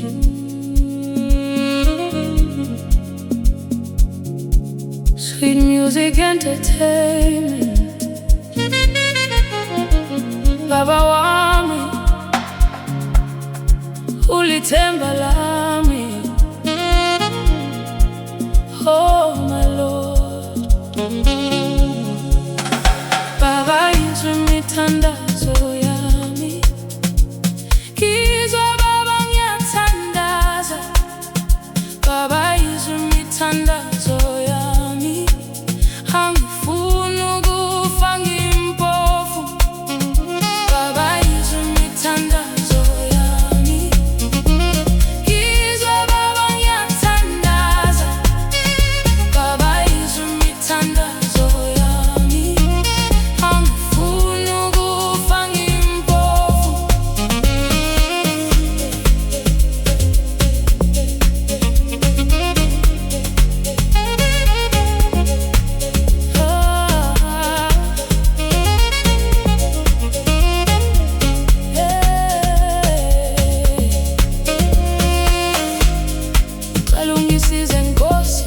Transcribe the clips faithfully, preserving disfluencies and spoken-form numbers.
Sweet music entertainment. Baba wami, ulithemba lami. Oh my Lord, Baba yizwe imithandazo yami. Ngizwa Baba ngiyathandaza. Baba yizwe imithandazo yami. Angifuni ukufa ngimpofu. Baba yizwe imithandazo yami. Ngizwa Baba ngiyathandaza. Baba yizwe imithandazo yami. Angifuni ukufa ngimpofu. Ungisize Nkosi,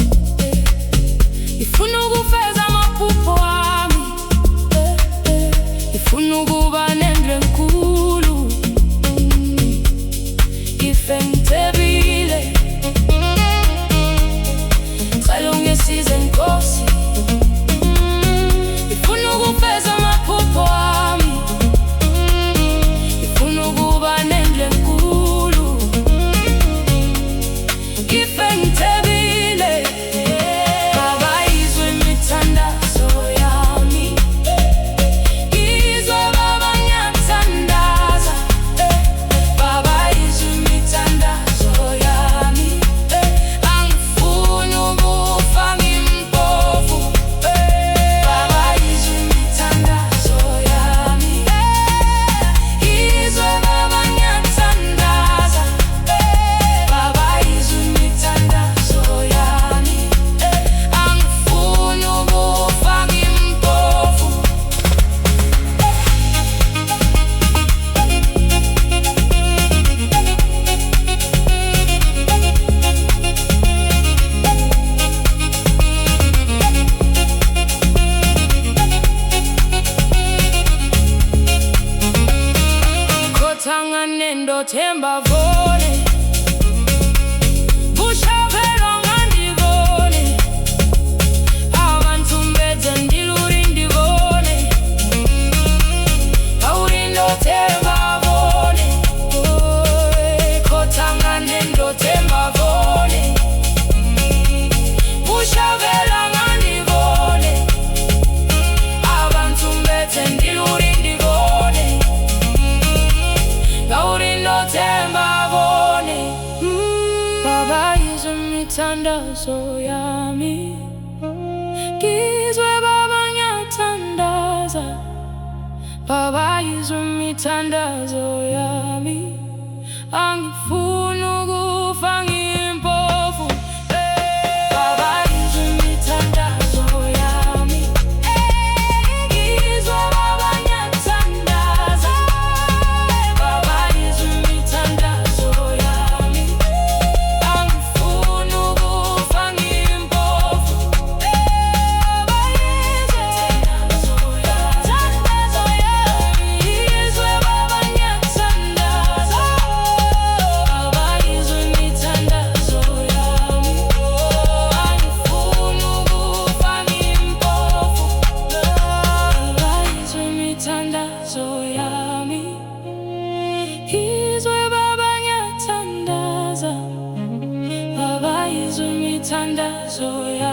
ngifuna ukufeza amaphupho ami, ngifuna ukuba nendlu enkulu, ngife ngithebile. Ngicela ungisize Nkosi, ngifuna ukufeza amaphupho ami, ngifuna ukuba nendlu enkulu, ngife ngithebile. Baba yizwe imithandazo yami. Ngizwa Baba ngiyathandaza. Baba yizwe imithandazo yami. Angifuni ukufa ngimpofu. Baba yizwe imithandazo yami. Ngizwa Baba ngiyathandaza. Baba yizwe imithandazo yami. Angifuni ukufa ngimpofu. Khothangane ndothemba vole, bushavelwa ngandivole, abantu mbedze ndiluri ndivole, auri ndothemba vole. Khothangane ndothemba vole, bushavelwa ngandivole, abantu mbedze ndiluri ndivole, auri ndothemba vole. Baba yizwe imithandazo yami. Ngizwe Baba ngiyathandaza. Baba yizwe imithandazo yami. Angifuni ukufa ngimpofu. Baba yizwe imithandazo yami. Ngizwe Baba ngiyathandaza. Baba yizwe imithandazo yami. Angifuni ukufa ngimpofu. Baba yizwe imithandazo yami. Ngizwe Baba ngiyathandaza. Baba yizwe imithandazo yami. Angifuni ukufa ngimpofu. Baba yizwe imithandazo yami. Ngizwe Baba ngiyathandaza. Baba yizwe imithandazo yami.